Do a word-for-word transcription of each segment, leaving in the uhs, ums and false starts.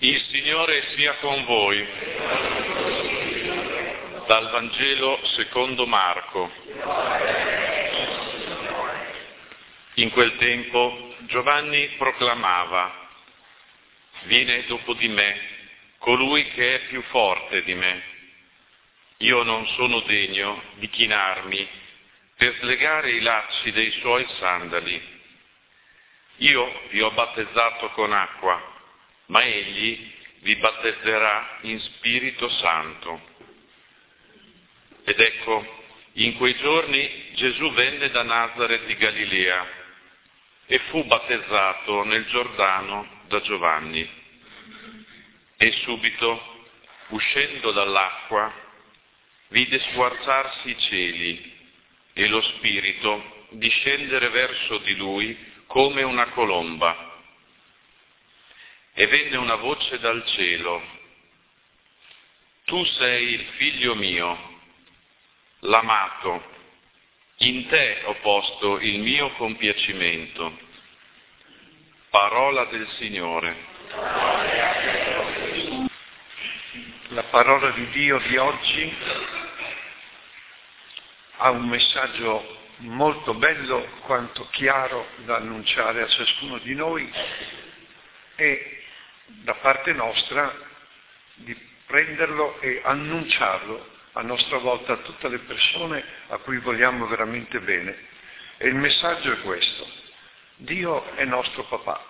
Il Signore sia con voi. Dal Vangelo secondo Marco. In quel tempo Giovanni proclamava: viene dopo di me colui che è più forte di me. Io non sono degno di chinarmi per slegare i lacci dei suoi sandali. Io vi ho battezzato con acqua, ma egli vi battezzerà in Spirito Santo. Ed ecco, in quei giorni Gesù venne da Nazaret di Galilea e fu battezzato nel Giordano da Giovanni. E subito, uscendo dall'acqua, vide squarciarsi i cieli e lo Spirito discendere verso di lui come una colomba. E venne una voce dal cielo: tu sei il figlio mio, l'amato, in te ho posto il mio compiacimento. Parola del Signore. La parola di Dio di oggi ha un messaggio molto bello quanto chiaro da annunciare a ciascuno di noi e da parte nostra di prenderlo e annunciarlo a nostra volta a tutte le persone a cui vogliamo veramente bene. E il messaggio è questo: Dio è nostro papà.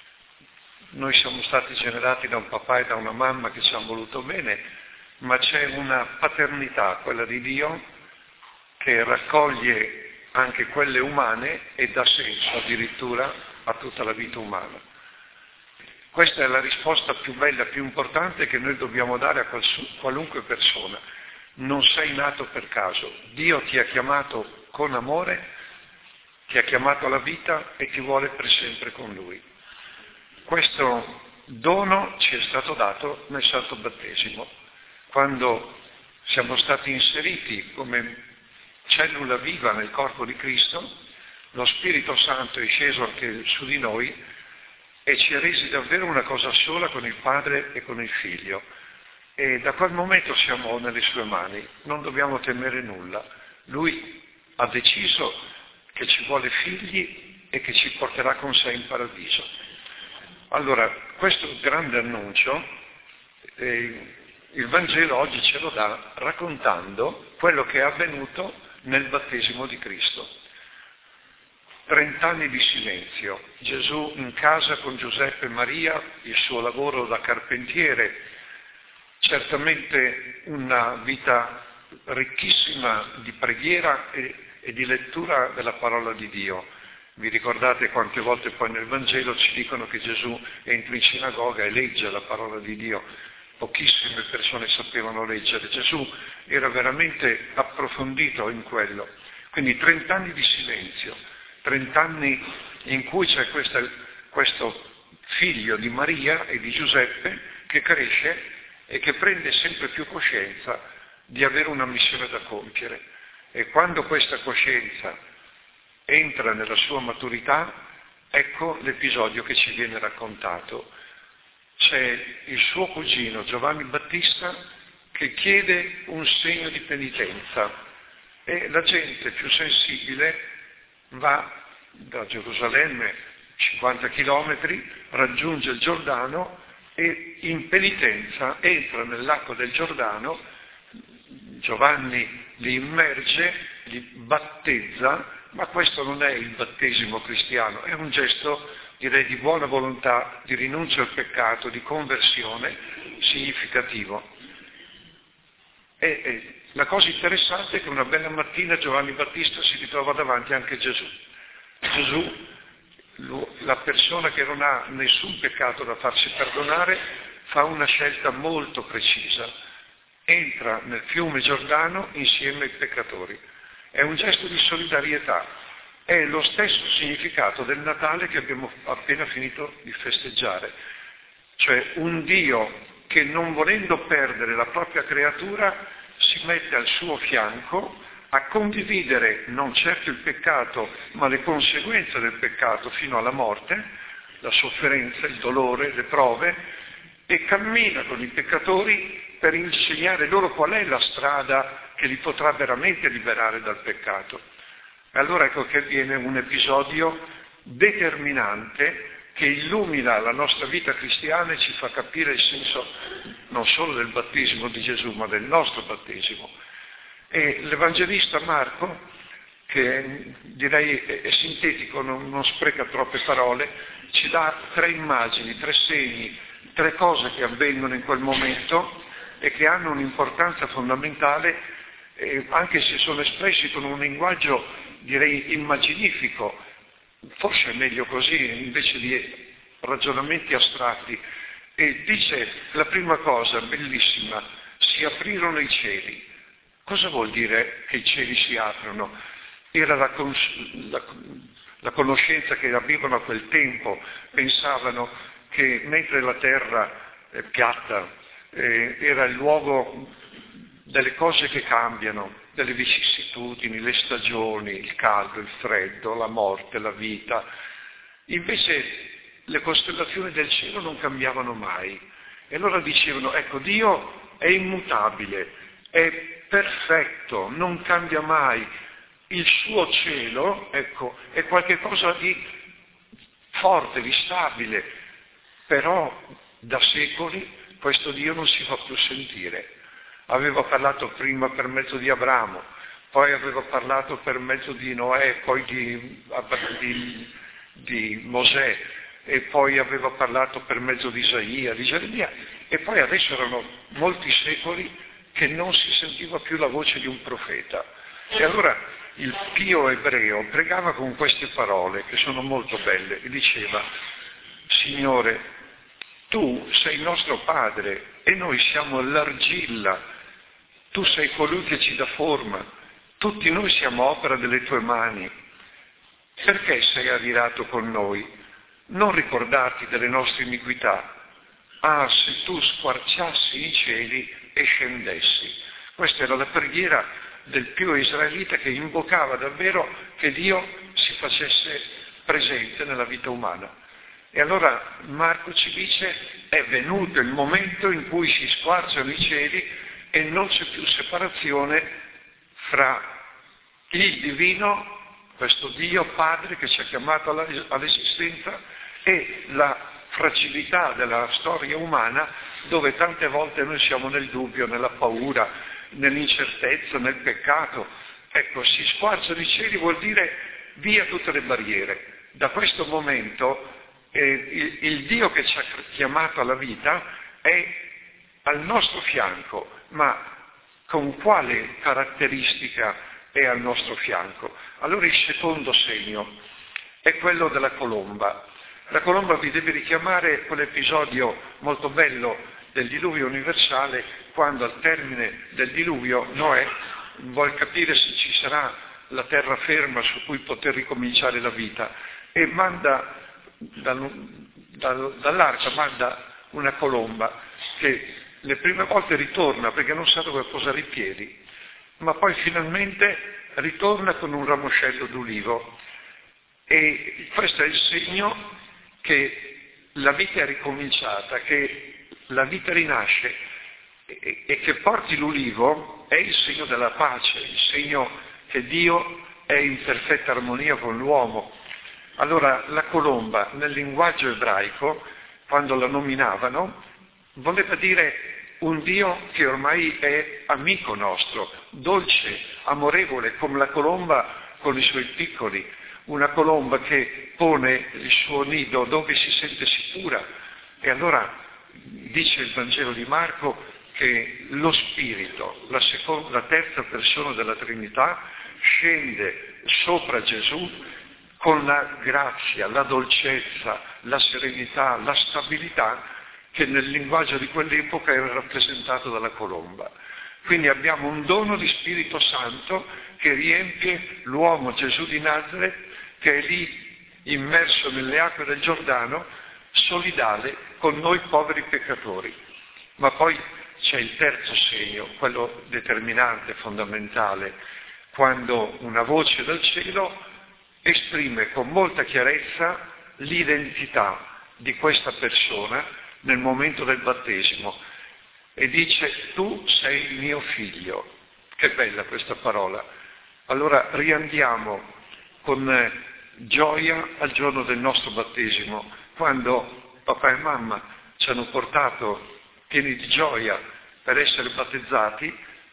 Noi siamo stati generati da un papà e da una mamma che ci hanno voluto bene, ma c'è una paternità, quella di Dio, che raccoglie anche quelle umane e dà senso addirittura a tutta la vita umana. Questa è la risposta più bella, più importante che noi dobbiamo dare a qualunque persona. Non sei nato per caso. Dio ti ha chiamato con amore, ti ha chiamato alla vita e ti vuole per sempre con Lui. Questo dono ci è stato dato nel Santo Battesimo, quando siamo stati inseriti come cellula viva nel corpo di Cristo. Lo Spirito Santo è sceso anche su di noi e ci ha resi davvero una cosa sola con il Padre e con il Figlio. E da quel momento siamo nelle sue mani, non dobbiamo temere nulla. Lui ha deciso che ci vuole figli e che ci porterà con sé in paradiso. Allora, questo grande annuncio, eh, il Vangelo oggi ce lo dà raccontando quello che è avvenuto nel battesimo di Cristo. Trent'anni di silenzio, Gesù in casa con Giuseppe e Maria, il suo lavoro da carpentiere, certamente una vita ricchissima di preghiera e, e di lettura della parola di Dio. Vi ricordate quante volte poi nel Vangelo ci dicono che Gesù entra in sinagoga e legge la parola di Dio. Pochissime persone sapevano leggere. Gesù era veramente approfondito in quello. Quindi trent'anni di silenzio, trent'anni in cui c'è questa, questo figlio di Maria e di Giuseppe che cresce e che prende sempre più coscienza di avere una missione da compiere. E quando questa coscienza entra nella sua maturità, ecco l'episodio che ci viene raccontato. C'è il suo cugino Giovanni Battista che chiede un segno di penitenza e la gente più sensibile va da Gerusalemme, cinquanta chilometri, raggiunge il Giordano e in penitenza entra nell'acqua del Giordano. Giovanni li immerge, li battezza, ma questo non è il battesimo cristiano, è un gesto, direi, di buona volontà, di rinuncia al peccato, di conversione significativo. E, e la cosa interessante è che una bella mattina Giovanni Battista si ritrova davanti anche a Gesù. Gesù, la persona che non ha nessun peccato da farsi perdonare, fa una scelta molto precisa. Entra nel fiume Giordano insieme ai peccatori. È un gesto di solidarietà, è lo stesso significato del Natale che abbiamo appena finito di festeggiare, cioè un Dio che, non volendo perdere la propria creatura, si mette al suo fianco a condividere non certo il peccato, ma le conseguenze del peccato fino alla morte, la sofferenza, il dolore, le prove, e cammina con i peccatori per insegnare loro qual è la strada che li potrà veramente liberare dal peccato. E allora ecco che viene un episodio determinante che illumina la nostra vita cristiana e ci fa capire il senso non solo del battesimo di Gesù, ma del nostro battesimo. E l'Evangelista Marco, che direi è sintetico, non, non spreca troppe parole, ci dà tre immagini, tre segni, tre cose che avvengono in quel momento e che hanno un'importanza fondamentale, eh, anche se sono espressi con un linguaggio, direi, immaginifico. Forse è meglio così, invece di ragionamenti astratti. E dice la prima cosa, bellissima, si aprirono i cieli. Cosa vuol dire che i cieli si aprono? Era la, cons- la, la conoscenza che avevano a quel tempo, pensavano che mentre la terra è piatta, eh, era il luogo delle cose che cambiano, delle vicissitudini, le stagioni, il caldo, il freddo, la morte, la vita. Invece le costellazioni del cielo non cambiavano mai. E allora dicevano, ecco, Dio è immutabile, è perfetto, non cambia mai. Il suo cielo, ecco, è qualcosa di forte, di stabile, però da secoli questo Dio non si fa più sentire. Aveva parlato prima per mezzo di Abramo, poi aveva parlato per mezzo di Noè, poi di, di, di Mosè, e poi aveva parlato per mezzo di Isaia, di Geremia, e poi adesso erano molti secoli che non si sentiva più la voce di un profeta. E allora il pio ebreo pregava con queste parole, che sono molto belle, e diceva, Signore, tu sei il nostro Padre e noi siamo l'argilla, tu sei colui che ci dà forma, tutti noi siamo opera delle tue mani. Perché sei adirato con noi? Non ricordarti delle nostre iniquità. Ah, se tu squarciassi i cieli e scendessi. Questa era la preghiera del pio israelita che invocava davvero che Dio si facesse presente nella vita umana. E allora Marco ci dice, è venuto il momento in cui si squarciano i cieli e non c'è più separazione fra il divino, questo Dio Padre che ci ha chiamato all'esistenza, e la fragilità della storia umana, dove tante volte noi siamo nel dubbio, nella paura, nell'incertezza, nel peccato. Ecco, si squarciano i cieli vuol dire via tutte le barriere. Da questo momento eh, il, il Dio che ci ha chiamato alla vita è al nostro fianco, ma con quale caratteristica è al nostro fianco? Allora il secondo segno è quello della colomba. La colomba vi deve richiamare quell'episodio molto bello del diluvio universale, quando al termine del diluvio Noè vuol capire se ci sarà la terraferma su cui poter ricominciare la vita e manda dal, dal, dall'arca manda una colomba che le prime volte ritorna perché non sa dove posare i piedi, ma poi finalmente ritorna con un ramoscello d'ulivo. E questo è il segno che la vita è ricominciata, che la vita rinasce e, e che porti l'ulivo è il segno della pace, il segno che Dio è in perfetta armonia con l'uomo. Allora la colomba nel linguaggio ebraico, quando la nominavano, voleva dire un Dio che ormai è amico nostro, dolce, amorevole, come la colomba con i suoi piccoli, una colomba che pone il suo nido dove si sente sicura. E allora dice il Vangelo di Marco che lo Spirito, la, seconda, la terza persona della Trinità, scende sopra Gesù con la grazia, la dolcezza, la serenità, la stabilità che nel linguaggio di quell'epoca era rappresentato dalla colomba. Quindi abbiamo un dono di Spirito Santo che riempie l'uomo Gesù di Nazareth, che è lì immerso nelle acque del Giordano, solidale con noi poveri peccatori. Ma poi c'è il terzo segno, quello determinante, fondamentale, quando una voce dal cielo esprime con molta chiarezza l'identità di questa persona nel momento del battesimo e dice: tu sei il mio figlio. Che bella questa parola. Allora riandiamo con gioia al giorno del nostro battesimo, quando papà e mamma ci hanno portato pieni di gioia per essere battezzati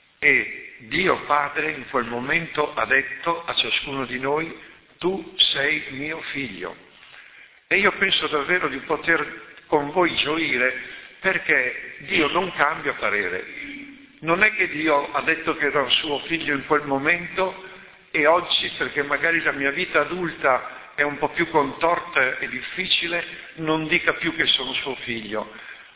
e Dio Padre in quel momento ha detto a ciascuno di noi: tu sei mio figlio. E io penso davvero di poter con voi gioire, perché Dio non cambia parere. Non è che Dio ha detto che era suo figlio in quel momento e oggi, perché magari la mia vita adulta è un po' più contorta e difficile, non dica più che sono suo figlio.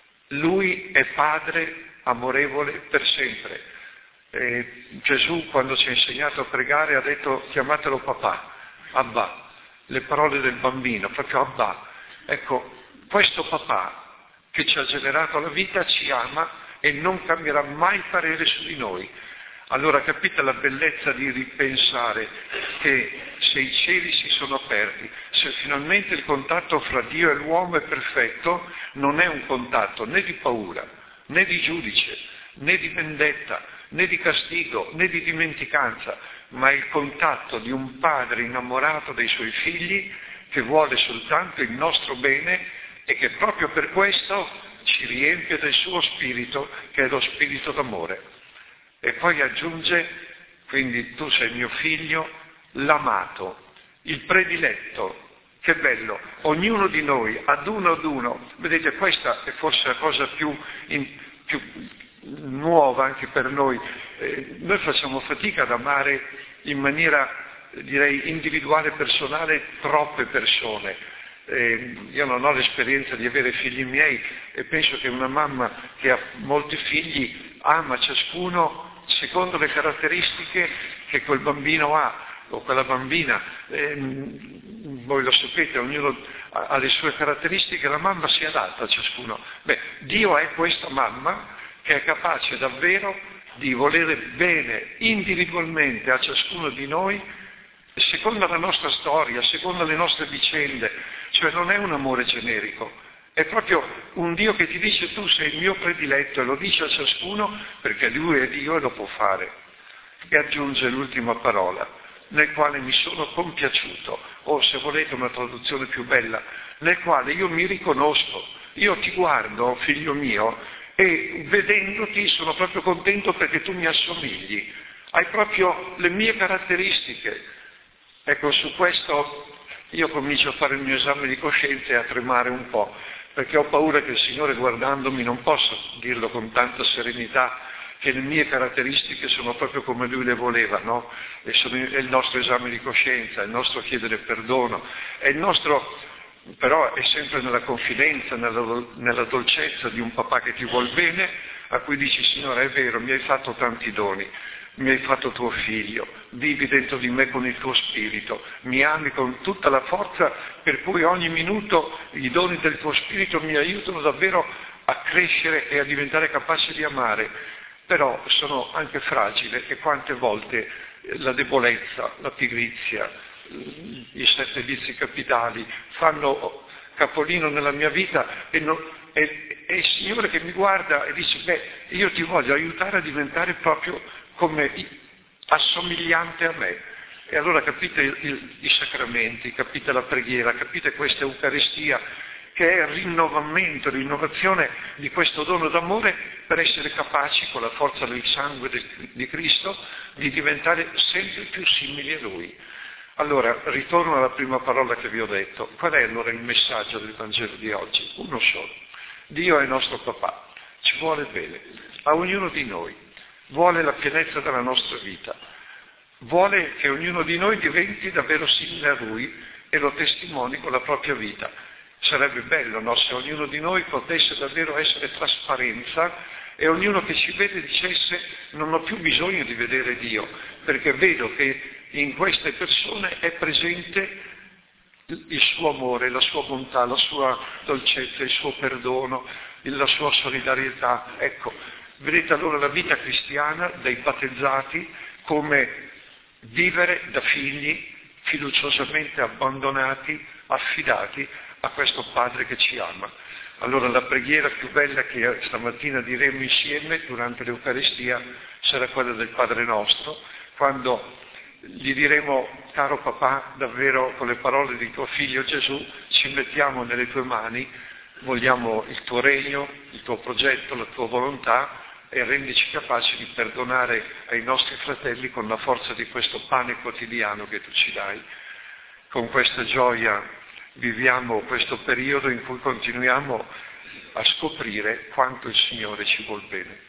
Lui è padre amorevole per sempre. Eh, Gesù, quando ci ha insegnato a pregare, ha detto: chiamatelo papà, Abba, le parole del bambino, proprio Abba. Ecco, questo papà che ci ha generato la vita ci ama e non cambierà mai parere su di noi. Allora capite la bellezza di ripensare che se i cieli si sono aperti, se finalmente il contatto fra Dio e l'uomo è perfetto, non è un contatto né di paura, né di giudice, né di vendetta, né di castigo, né di dimenticanza, ma è il contatto di un padre innamorato dei suoi figli che vuole soltanto il nostro bene e che proprio per questo ci riempie del suo spirito, che è lo spirito d'amore. E poi aggiunge: quindi tu sei mio figlio, l'amato, il prediletto. Che bello, ognuno di noi, ad uno ad uno. Vedete, questa è forse la cosa più, in, più nuova anche per noi. Eh, noi facciamo fatica ad amare in maniera, direi, individuale, personale, troppe persone. Eh, io non ho l'esperienza di avere figli miei e penso che una mamma che ha molti figli ama ciascuno secondo le caratteristiche che quel bambino ha o quella bambina. Eh, voi lo sapete, ognuno ha le sue caratteristiche, la mamma si adatta a ciascuno. Beh, Dio è questa mamma che è capace davvero di volere bene individualmente a ciascuno di noi secondo la nostra storia, secondo le nostre vicende. Cioè non è un amore generico, è proprio un Dio che ti dice: tu sei il mio prediletto, e lo dice a ciascuno perché Lui è Dio e lo può fare. E aggiunge l'ultima parola: nel quale mi sono compiaciuto, o se volete una traduzione più bella, nel quale io mi riconosco. Io ti guardo, figlio mio, e vedendoti sono proprio contento perché tu mi assomigli, hai proprio le mie caratteristiche. Ecco, su questo io comincio a fare il mio esame di coscienza e a tremare un po', perché ho paura che il Signore, guardandomi, non possa dirlo con tanta serenità, che le mie caratteristiche sono proprio come Lui le voleva, no? E sono è il nostro esame di coscienza, è il nostro chiedere perdono, è il nostro, però è sempre nella confidenza, nella, nella dolcezza di un papà che ti vuol bene, a cui dici: Signore, è vero, mi hai fatto tanti doni, mi hai fatto tuo figlio, vivi dentro di me con il tuo spirito, mi ami con tutta la forza, per cui ogni minuto i doni del tuo spirito mi aiutano davvero a crescere e a diventare capace di amare. Però sono anche fragile e quante volte la debolezza, la pigrizia, i sette vizi capitali fanno capolino nella mia vita e, non, e, e il Signore che mi guarda e dice: beh, io ti voglio aiutare a diventare proprio come assomigliante a me. E allora capite il, il, i sacramenti, capite la preghiera, capite questa Eucaristia, che è il rinnovamento, l'innovazione di questo dono d'amore per essere capaci, con la forza del sangue del, di Cristo, di diventare sempre più simili a Lui. Allora, ritorno alla prima parola che vi ho detto. Qual è allora il messaggio del Vangelo di oggi? Uno solo. Dio è il nostro papà, ci vuole bene, a ognuno di noi, vuole la pienezza della nostra vita, vuole che ognuno di noi diventi davvero simile a Lui e lo testimoni con la propria vita. Sarebbe bello, no, se ognuno di noi potesse davvero essere trasparenza e ognuno che ci vede dicesse: non ho più bisogno di vedere Dio, perché vedo che in queste persone è presente il suo amore, la sua bontà, la sua dolcezza, il suo perdono, la sua solidarietà. Ecco, vedete allora la vita cristiana dei battezzati come vivere da figli fiduciosamente abbandonati, affidati a questo Padre che ci ama. Allora la preghiera più bella che stamattina diremo insieme durante l'Eucaristia sarà quella del Padre Nostro, quando gli diremo: caro papà, davvero con le parole di tuo figlio Gesù ci mettiamo nelle tue mani, vogliamo il tuo regno, il tuo progetto, la tua volontà, e rendici capaci di perdonare ai nostri fratelli con la forza di questo pane quotidiano che tu ci dai. Con questa gioia viviamo questo periodo in cui continuiamo a scoprire quanto il Signore ci vuol bene.